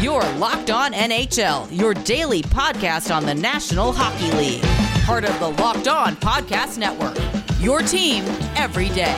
You're Locked On NHL, your daily podcast on the National Hockey League. Part of the Locked On Podcast Network, your team every day.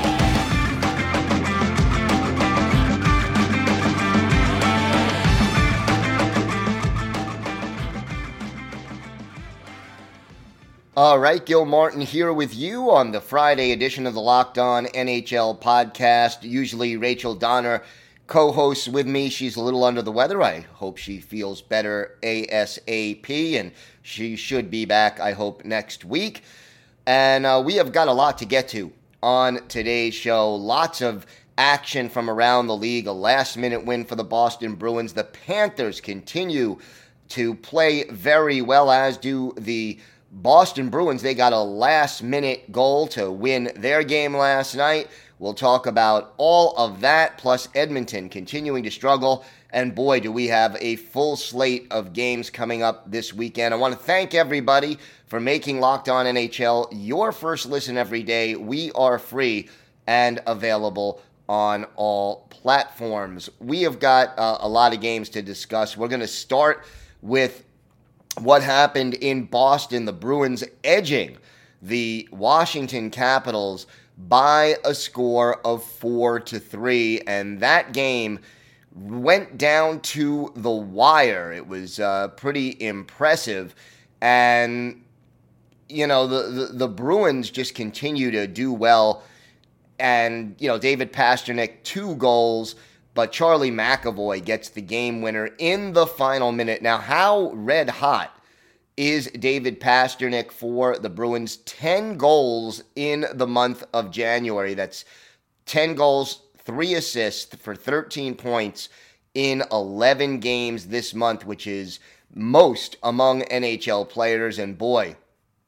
All right, Gil Martin here with you on the Friday edition of the Locked On NHL podcast. Usually Rachel Donner co-hosts with me. She's a little under the weather. I hope she feels better ASAP, and she should be back, I hope, next week. And we have got a lot to get to on today's show. Lots of action from around the league. A last-minute win for the Boston Bruins. The Panthers continue to play very well, as do the Boston Bruins. They got a last-minute goal to win their game last night. We'll talk about all of that, plus Edmonton continuing to struggle. And boy, do we have a full slate of games coming up this weekend. I want to thank everybody for making Locked On NHL your first listen every day. We are free and available on all platforms. We have got a lot of games to discuss. We're going to start with what happened in Boston. The Bruins edging the Washington Capitals by a score of 4-3, and that game went down to the wire. It was pretty impressive, and you know the Bruins just continue to do well. And you know, David Pastrnak, 2 goals, but Charlie McAvoy gets the game winner in the final minute. Now, how red hot is David Pastrnak for the Bruins? 10 goals in the month of January. That's 10 goals, 3 assists for 13 points in 11 games this month, which is most among NHL players. And boy,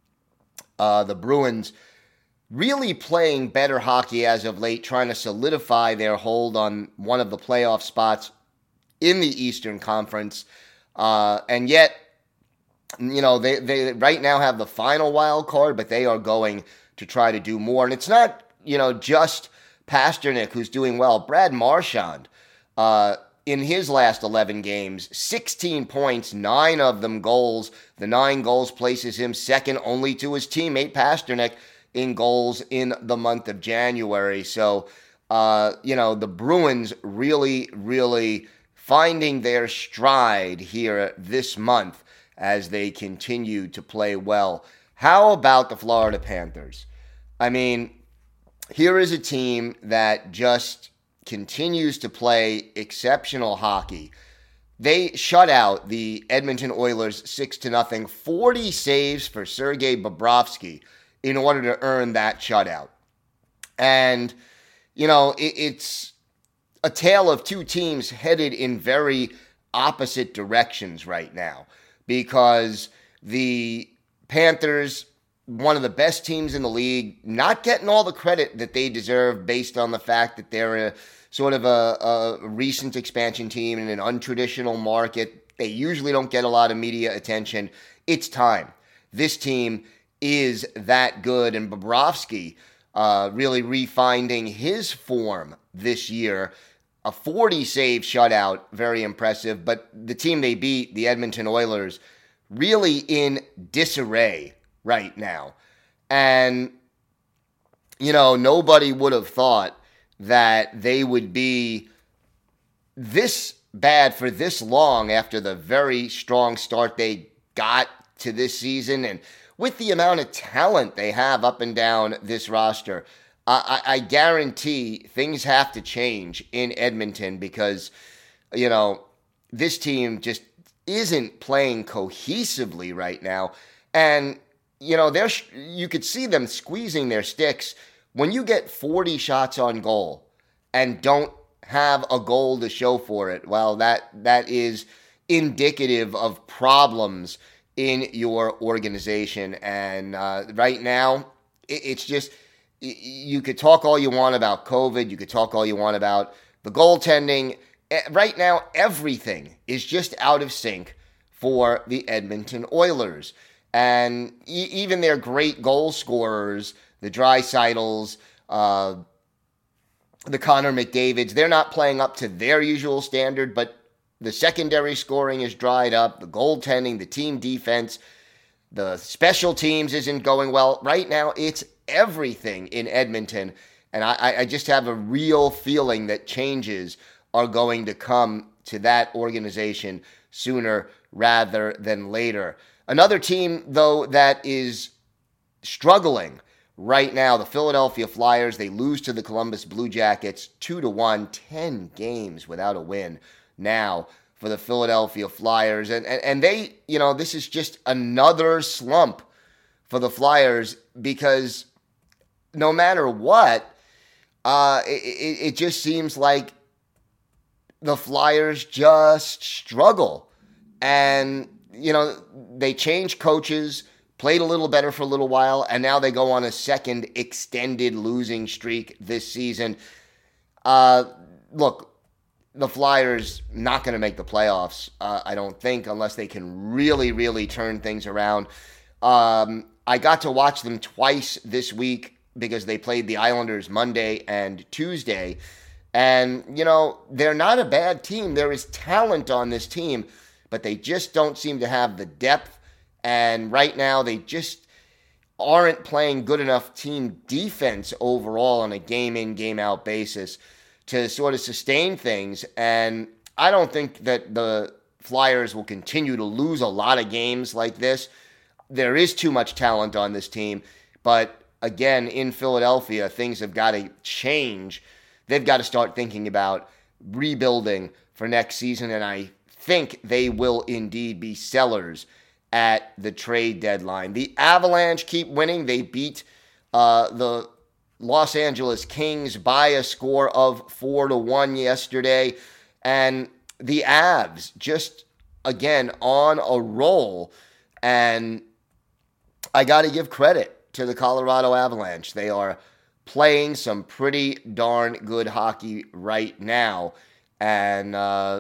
the Bruins really playing better hockey as of late, trying to solidify their hold on one of the playoff spots in the Eastern Conference. And yet, you know, they right now have the final wild card, but they are going to try to do more. And it's not, you know, just Pastrnak who's doing well. Brad Marchand, in his last 11 games, 16 points, 9 of them goals. The 9 goals places him second only to his teammate Pastrnak in goals in the month of January. So, you know, the Bruins really finding their stride here this month as they continue to play well. How about the Florida Panthers? I mean, here is a team that just continues to play exceptional hockey. They shut out the Edmonton Oilers 6-0, 40 saves for Sergei Bobrovsky in order to earn that shutout. And, you know, it's a tale of 2 teams headed in very opposite directions right now, because the Panthers, one of the best teams in the league, not getting all the credit that they deserve based on the fact that they're a sort of a recent expansion team in an untraditional market. They usually don't get a lot of media attention. It's time. This team is that good, and Bobrovsky really refinding his form this year. A 40-save shutout, very impressive. But the team they beat, the Edmonton Oilers, really in disarray right now. And, you know, nobody would have thought that they would be this bad for this long after the very strong start they got to this season. And with the amount of talent they have up and down this roster, I guarantee things have to change in Edmonton, because, you know, this team just isn't playing cohesively right now. And, you know, you could see them squeezing their sticks. When you get 40 shots on goal and don't have a goal to show for it, well, that is indicative of problems in your organization. And right now, it's just, you could talk all you want about COVID. You could talk all you want about the goaltending. Right now, everything is just out of sync for the Edmonton Oilers. And even their great goal scorers, the Draisaitl's, the Connor McDavids, they're not playing up to their usual standard, but the secondary scoring is dried up, the goaltending, the team defense, the special teams isn't going well. Right now, it's everything in Edmonton. And I just have a real feeling that changes are going to come to that organization sooner rather than later. Another team, though, that is struggling right now, the Philadelphia Flyers. They lose to the Columbus Blue Jackets 2-1, 10 games without a win now for the Philadelphia Flyers. And they, this is just another slump for the Flyers because no matter what, it just seems like the Flyers just struggle. And, they change coaches, played a little better for a little while, and now they go on a second extended losing streak this season. Look, the Flyers not going to make the playoffs, I don't think, unless they can really, really turn things around. I got to watch them twice this week because they played the Islanders Monday and Tuesday. And, they're not a bad team. There is talent on this team, but they just don't seem to have the depth. And right now, they just aren't playing good enough team defense overall on a game-in, game-out basis to sort of sustain things. And I don't think that the Flyers will continue to lose a lot of games like this. There is too much talent on this team. But again, in Philadelphia, things have got to change. They've got to start thinking about rebuilding for next season. And I think they will indeed be sellers at the trade deadline. The Avalanche keep winning. They beat the Los Angeles Kings by a score of 4-1 yesterday. And the Avs just, again, on a roll. And I got to give credit to the Colorado Avalanche. They are playing some pretty darn good hockey right now. And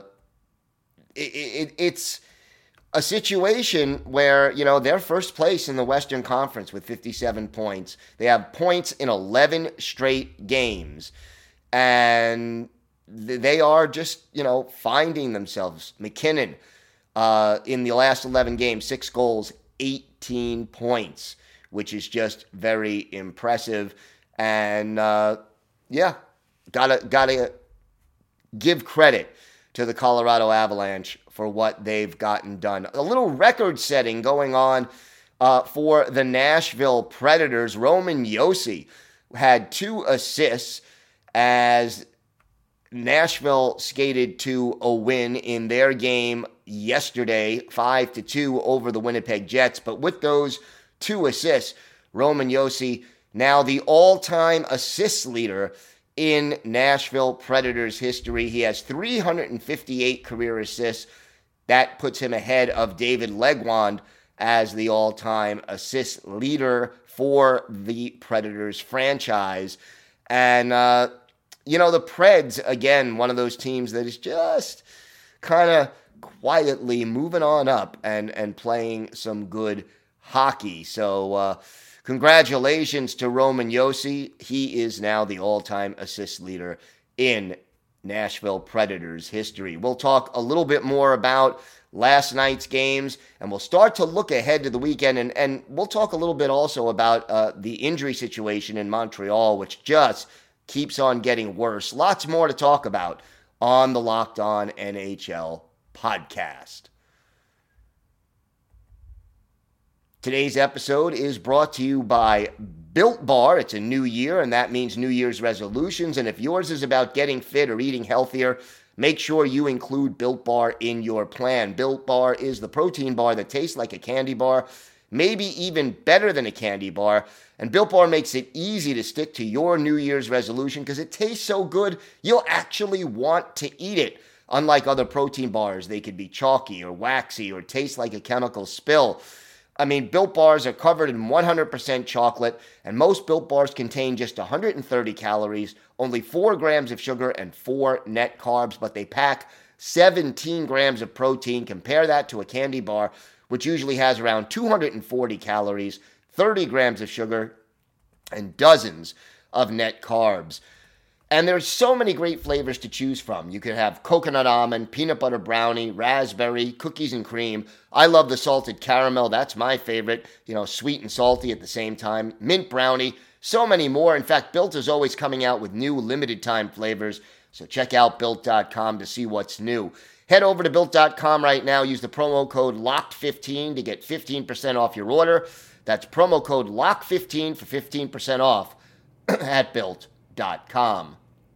it's a situation where, they're first place in the Western Conference with 57 points. They have points in 11 straight games. And they are just, finding themselves. McKinnon, in the last 11 games, 6 goals, 18 points, which is just very impressive. And, gotta give credit to the Colorado Avalanche for what they've gotten done. A little record setting going on for the Nashville Predators. Roman Josi had 2 assists as Nashville skated to a win in their game yesterday, 5-2 over the Winnipeg Jets. But with those 2 assists, Roman Josi now the all-time assist leader in Nashville Predators history. He has 358 career assists. That puts him ahead of David Legwand as the all-time assist leader for the Predators franchise. And, the Preds, again, one of those teams that is just kind of quietly moving on up and playing some good hockey. So, congratulations to Roman Josi. He is now the all-time assist leader in Nashville Predators history. We'll talk a little bit more about last night's games, and we'll start to look ahead to the weekend, and we'll talk a little bit also about the injury situation in Montreal, which just keeps on getting worse. Lots more to talk about on the Locked On NHL podcast. Today's episode is brought to you by Built Bar. It's a new year, and that means New Year's resolutions. And if yours is about getting fit or eating healthier, make sure you include Built Bar in your plan. Built Bar is the protein bar that tastes like a candy bar, maybe even better than a candy bar. And Built Bar makes it easy to stick to your New Year's resolution because it tastes so good, you'll actually want to eat it. Unlike other protein bars, they could be chalky or waxy or taste like a chemical spill. I mean, Built Bars are covered in 100% chocolate, and most Built Bars contain just 130 calories, only 4 grams of sugar, and 4 net carbs, but they pack 17 grams of protein. Compare that to a candy bar, which usually has around 240 calories, 30 grams of sugar, and dozens of net carbs. And there's so many great flavors to choose from. You could have coconut almond, peanut butter brownie, raspberry, cookies and cream. I love the salted caramel. That's my favorite. Sweet and salty at the same time. Mint brownie. So many more. In fact, Built is always coming out with new limited time flavors. So check out Built.com to see what's new. Head over to Built.com right now. Use the promo code LOCKED15 to get 15% off your order. That's promo code LOCKED15 for 15% off at Built.com.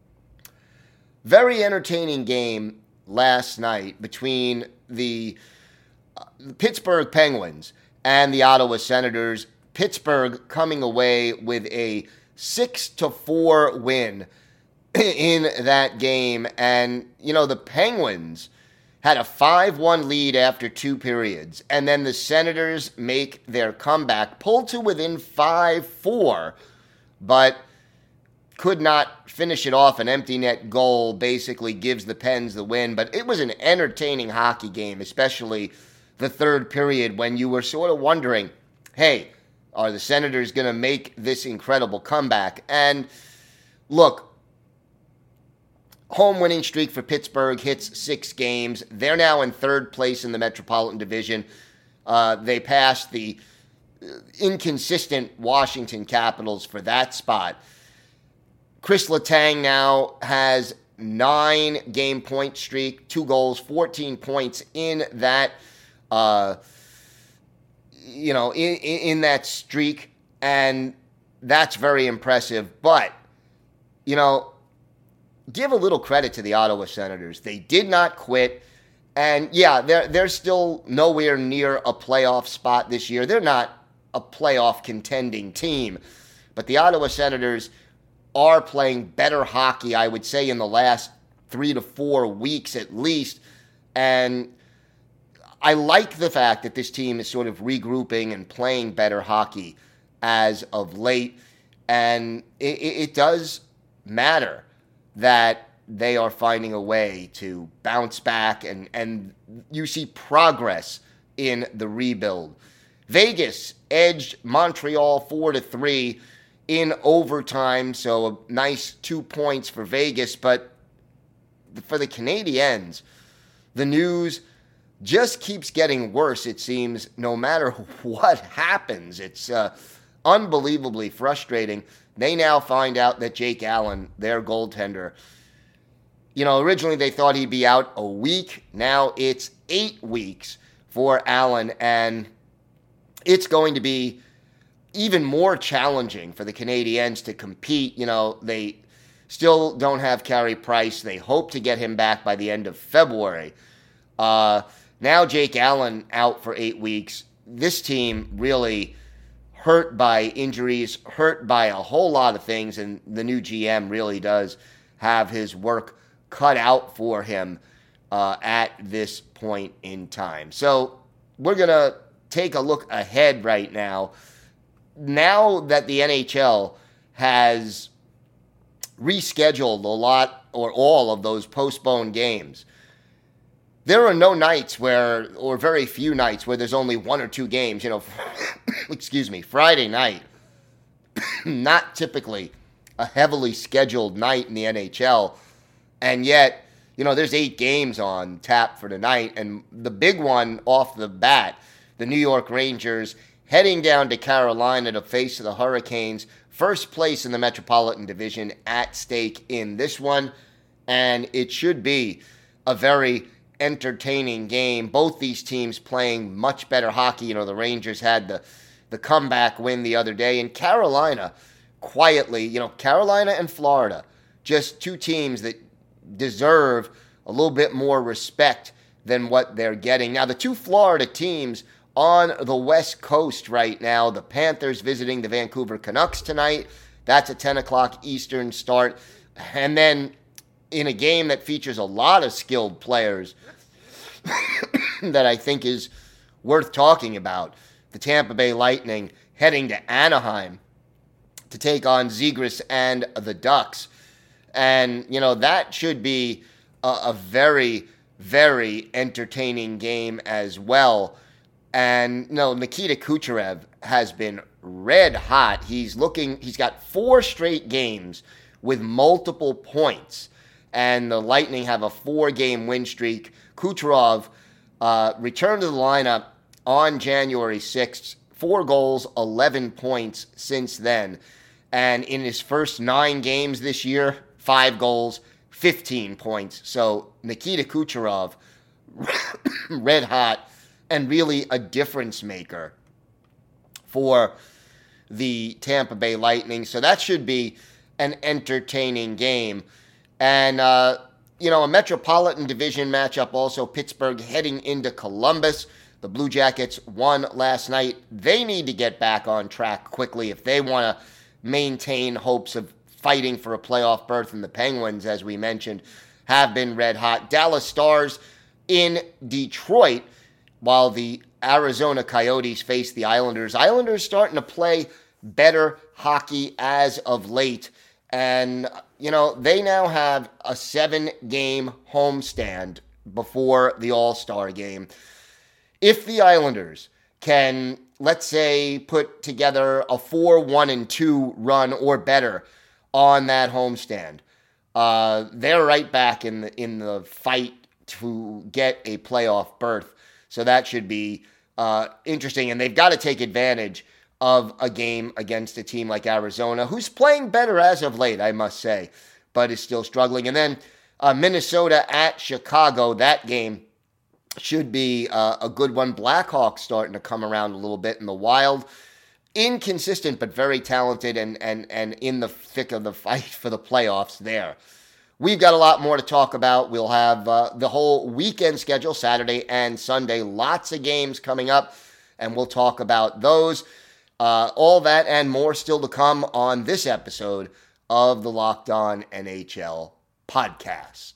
Very entertaining game last night between the Pittsburgh Penguins and the Ottawa Senators. Pittsburgh coming away with a 6-4 win in that game. And, the Penguins had a 5-1 lead after 2 periods. And then the Senators make their comeback, pulled to within 5-4, but could not finish it off. An empty net goal basically gives the Pens the win. But it was an entertaining hockey game, especially the third period when you were sort of wondering, hey, are the Senators going to make this incredible comeback? And look, home winning streak for Pittsburgh hits 6 games. They're now in third place in the Metropolitan Division. They passed the inconsistent Washington Capitals for that spot. Chris Letang now has 9-game point streak, 2 goals, 14 points in that in that streak, and that's very impressive. But, give a little credit to the Ottawa Senators. They did not quit, and yeah, they're still nowhere near a playoff spot this year. They're not a playoff contending team, but the Ottawa Senators are playing better hockey, I would say, in the last 3 to 4 weeks at least, and I like the fact that this team is sort of regrouping and playing better hockey as of late. And it does matter that they are finding a way to bounce back, and you see progress in the rebuild. Vegas edged Montreal 4-3 in overtime, so a nice 2 points for Vegas. But for the Canadiens, the news just keeps getting worse, it seems, no matter what happens. It's unbelievably frustrating. They now find out that Jake Allen, their goaltender, originally they thought he'd be out a week. Now it's 8 weeks for Allen, and it's going to be even more challenging for the Canadiens to compete. They still don't have Carey Price. They hope to get him back by the end of February. Now Jake Allen out for 8 weeks. This team really hurt by injuries, hurt by a whole lot of things, and the new GM really does have his work cut out for him at this point in time. So we're going to take a look ahead right now. Now that the NHL has rescheduled a lot or all of those postponed games, there are no nights or very few nights where there's only 1 or 2 games. Excuse me, Friday night, not typically a heavily scheduled night in the NHL. And yet, there's 8 games on tap for tonight. And the big one off the bat, the New York Rangers heading down to Carolina to face the Hurricanes. First place in the Metropolitan Division at stake in this one. And it should be a very entertaining game. Both these teams playing much better hockey. The Rangers had the comeback win the other day. And Carolina, quietly, Carolina and Florida, just 2 teams that deserve a little bit more respect than what they're getting. Now, the 2 Florida teams on the West Coast right now, the Panthers visiting the Vancouver Canucks tonight. That's a 10 o'clock Eastern start. And then in a game that features a lot of skilled players that I think is worth talking about, the Tampa Bay Lightning heading to Anaheim to take on Zegras and the Ducks. And, that should be a very, very entertaining game as well. And, Nikita Kucherov has been red hot. He's got 4 straight games with multiple points. And the Lightning have a 4-game win streak. Kucherov returned to the lineup on January 6th. 4 goals, 11 points since then. And in his first 9 games this year, 5 goals, 15 points. So Nikita Kucherov, red hot, and really a difference maker for the Tampa Bay Lightning. So that should be an entertaining game. And, a Metropolitan Division matchup also, Pittsburgh heading into Columbus. The Blue Jackets won last night. They need to get back on track quickly if they want to maintain hopes of fighting for a playoff berth. And the Penguins, as we mentioned, have been red hot. Dallas Stars in Detroit, while the Arizona Coyotes face the Islanders. Islanders starting to play better hockey as of late. And, they now have a 7-game homestand before the All-Star game. If the Islanders can, let's say, put together a 4-1-2 run or better on that homestand, they're right back in the fight to get a playoff berth. So that should be interesting. And they've got to take advantage of a game against a team like Arizona, who's playing better as of late, I must say, but is still struggling. And then Minnesota at Chicago, that game should be a good one. Blackhawks starting to come around a little bit in the Wild. Inconsistent, but very talented and in the thick of the fight for the playoffs there. We've got a lot more to talk about. We'll have the whole weekend schedule, Saturday and Sunday. Lots of games coming up, and we'll talk about those. All that and more still to come on this episode of the Locked On NHL podcast.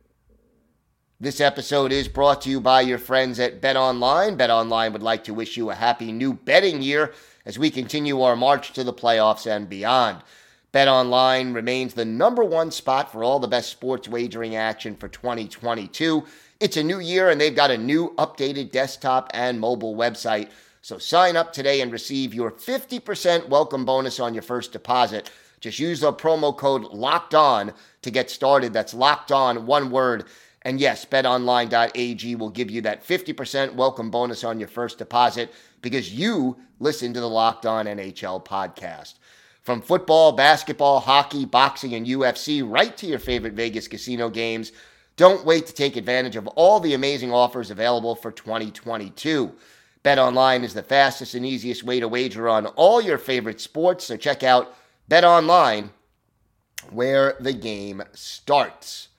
This episode is brought to you by your friends at BetOnline. BetOnline would like to wish you a happy new betting year as we continue our march to the playoffs and beyond. BetOnline remains the number one spot for all the best sports wagering action for 2022. It's a new year and they've got a new updated desktop and mobile website. So sign up today and receive your 50% welcome bonus on your first deposit. Just use the promo code LOCKEDON to get started. That's locked on, one word. And yes, betonline.ag will give you that 50% welcome bonus on your first deposit because you listen to the Locked On NHL podcast. From football, basketball, hockey, boxing, and UFC, right to your favorite Vegas casino games, don't wait to take advantage of all the amazing offers available for 2022. BetOnline is the fastest and easiest way to wager on all your favorite sports, so check out BetOnline, where the game starts.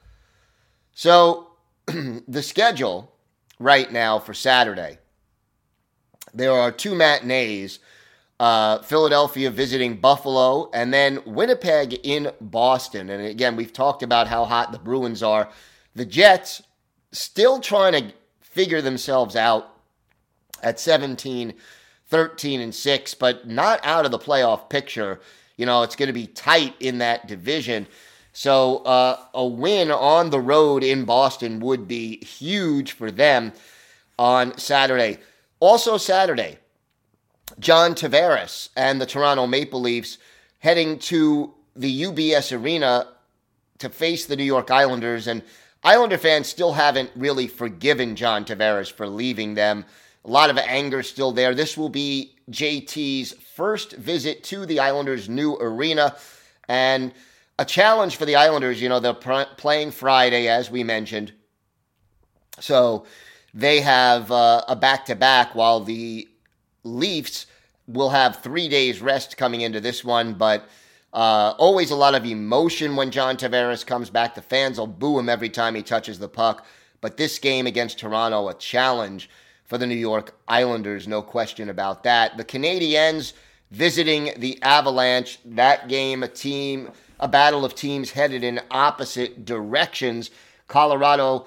So, the schedule right now for Saturday, there are 2 matinees, Philadelphia visiting Buffalo, and then Winnipeg in Boston. And again, we've talked about how hot the Bruins are. The Jets still trying to figure themselves out at 17, 13, and 6, but not out of the playoff picture. It's going to be tight in that division. So a win on the road in Boston would be huge for them on Saturday. Also Saturday, John Tavares and the Toronto Maple Leafs heading to the UBS Arena to face the New York Islanders. And Islander fans still haven't really forgiven John Tavares for leaving them. A lot of anger still there. This will be JT's first visit to the Islanders' new arena. And a challenge for the Islanders. They're playing Friday, as we mentioned. So they have a back-to-back, while the Leafs will have 3 days rest coming into this one. But always a lot of emotion when John Tavares comes back. The fans will boo him every time he touches the puck. But this game against Toronto, a challenge for the New York Islanders, no question about that. The Canadiens visiting the Avalanche. That game, a battle of teams headed in opposite directions. Colorado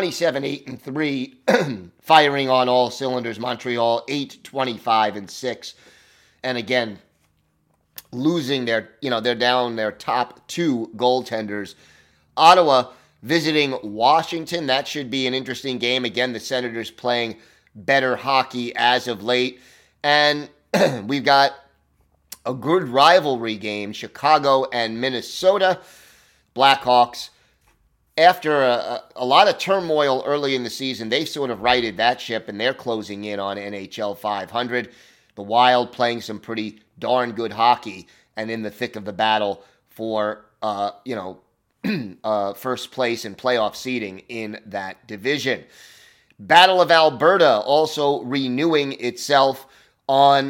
27-8-3, firing on all cylinders. Montreal 8-25-6, and again losing they're down their top 2 goaltenders. Ottawa visiting Washington. That should be an interesting game. Again, the Senators playing better hockey as of late. And we've got a good rivalry game, Chicago and Minnesota. Blackhawks, after a lot of turmoil early in the season, they sort of righted that ship, and they're closing in on NHL 500. The Wild playing some pretty darn good hockey and in the thick of the battle for, first place and playoff seeding in that division. Battle of Alberta also renewing itself on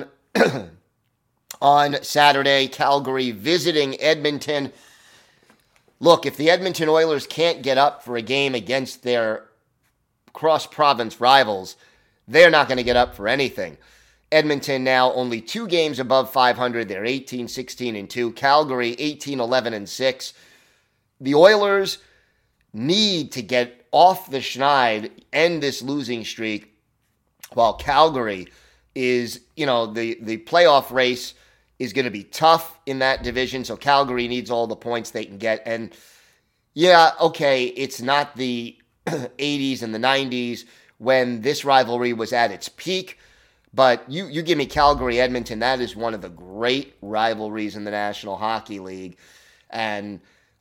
Saturday. Calgary visiting Edmonton. Look, if the Edmonton Oilers can't get up for a game against their cross-province rivals, they're not going to get up for anything. Edmonton now only 2 games above 500. They're 18-16-2. Calgary 18-11-6. The Oilers need to get off the schneid, end this losing streak, while Calgary is, the playoff race is going to be tough in that division, so Calgary needs all the points they can get. And, yeah, okay, it's not the 80s and the 90s when this rivalry was at its peak, but you give me Calgary-Edmonton, that is one of the great rivalries in the National Hockey League. And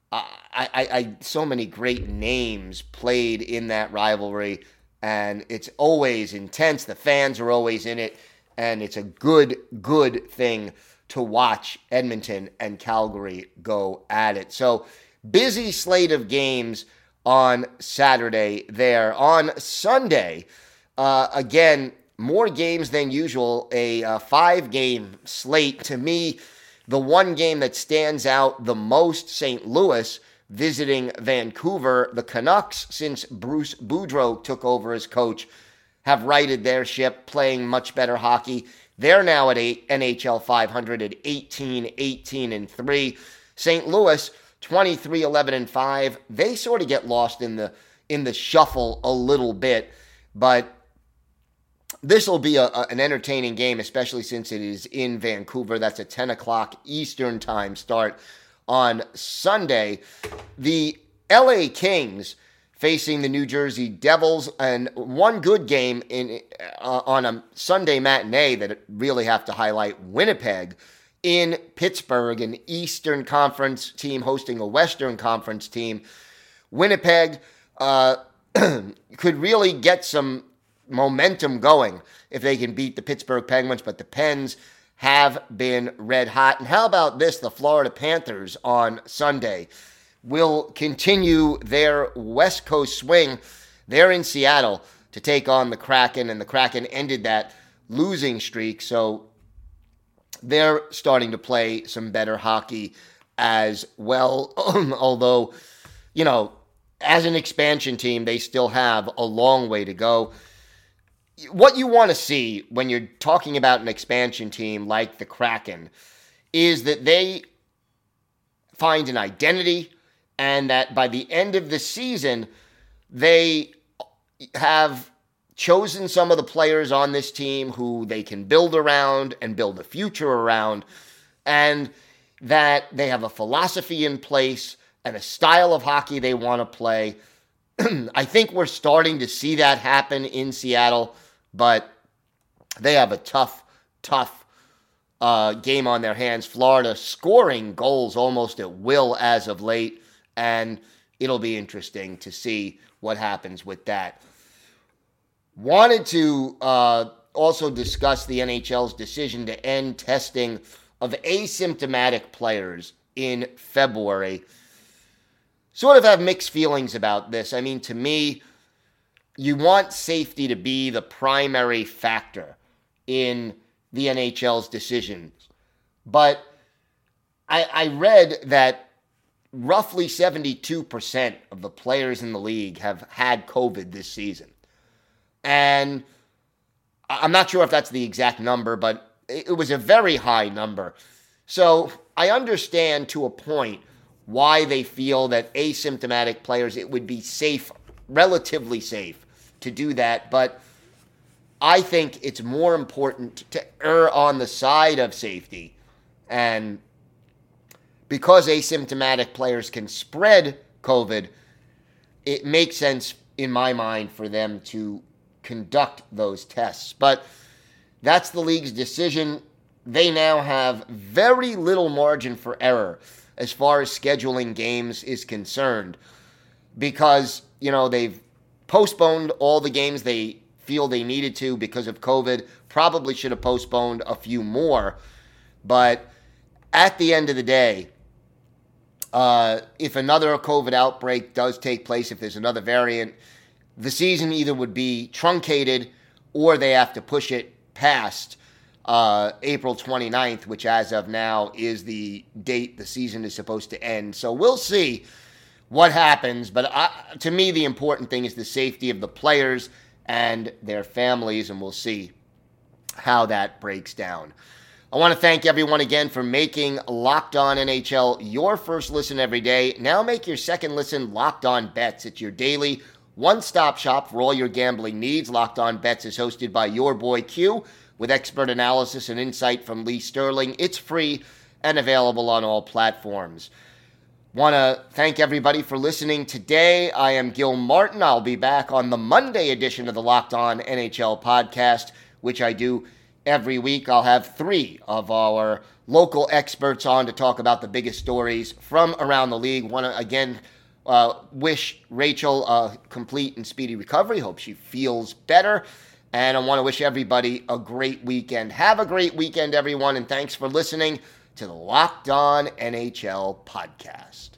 I so many great names played in that rivalry, and it's always intense. The fans are always in it, and it's a good thing to watch Edmonton and Calgary go at it. So, busy slate of games on Saturday there. On Sunday, again, more games than usual, a 5-game slate. To me, the one game that stands out the most, St. Louis visiting Vancouver. The Canucks, since Bruce Boudreau took over as coach, have righted their ship, playing much better hockey. They're now at NHL 500 at 18-18-3. St. Louis, 23-11-5. They sort of get lost in the shuffle a little bit, but this will be an entertaining game, especially since it is in Vancouver. That's a 10 o'clock Eastern time start on Sunday. The LA Kings facing the New Jersey Devils, and one good game on a Sunday matinee that really have to highlight, Winnipeg in Pittsburgh, an Eastern Conference team hosting a Western Conference team. Winnipeg could really get some momentum going if they can beat the Pittsburgh Penguins, but the Pens have been red hot. And how about this? The Florida Panthers on Sunday will continue their West Coast swing. They're in Seattle to take on the Kraken, and the Kraken ended that losing streak, so they're starting to play some better hockey as well. Although, as an expansion team, they still have a long way to go. What you want to see when you're talking about an expansion team like the Kraken is that they find an identity, and that by the end of the season, they have chosen some of the players on this team who they can build around and build a future around, and that they have a philosophy in place and a style of hockey they want to play. I think we're starting to see that happen in Seattle, but they have a tough game on their hands. Florida scoring goals almost at will as of late, and it'll be interesting to see what happens with that. Wanted to also discuss the NHL's decision to end testing of asymptomatic players in February. Sort of have mixed feelings about this. I mean, to me, you want safety to be the primary factor in the NHL's decisions. But I read that roughly 72% of the players in the league have had COVID this season. And I'm not sure if that's the exact number, but it was a very high number. So I understand to a point why they feel that asymptomatic players, it would be safe, relatively safe to do that. But I think it's more important to err on the side of safety. And because asymptomatic players can spread COVID, it makes sense in my mind for them to conduct those tests. But that's the league's decision. they now have very little margin for error as far as scheduling games is concerned, because, they've postponed all the games they feel they needed to because of COVID. Probably should have postponed a few more. But at the end of the day, if another COVID outbreak does take place, if there's another variant, the season either would be truncated or they have to push it past April 29th, which as of now is the date the season is supposed to end. So we'll see what happens. But to me, the important thing is the safety of the players and their families, and we'll see how that breaks down. I want to thank everyone again for making Locked On NHL your first listen every day. Now make your second listen Locked On Bets. It's your daily one-stop shop for all your gambling needs. Locked On Bets is hosted by your boy Q with expert analysis and insight from Lee Sterling. It's free and available on all platforms. Want to thank everybody for listening today. I am Gil Martin. I'll be back on the Monday edition of the Locked On NHL podcast, which I do every week. I'll have 3 of our local experts on to talk about the biggest stories from around the league. Want to, again, wish Rachel a complete and speedy recovery. Hope she feels better. And I want to wish everybody a great weekend. Have a great weekend, everyone, and thanks for listening to the Locked On NHL podcast.